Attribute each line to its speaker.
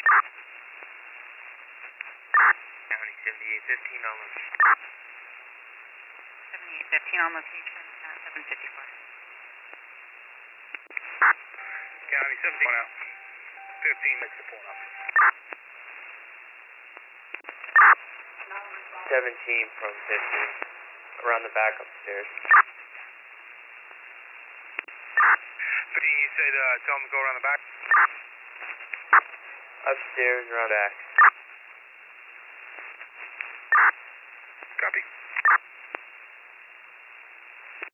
Speaker 1: County 7815 on location.
Speaker 2: 7815 on location at 754.
Speaker 1: County 17 out. 15 minutes to pull up. 17 from 15. Around the back upstairs. 15, you said tell them to go around the back? Upstairs, around back.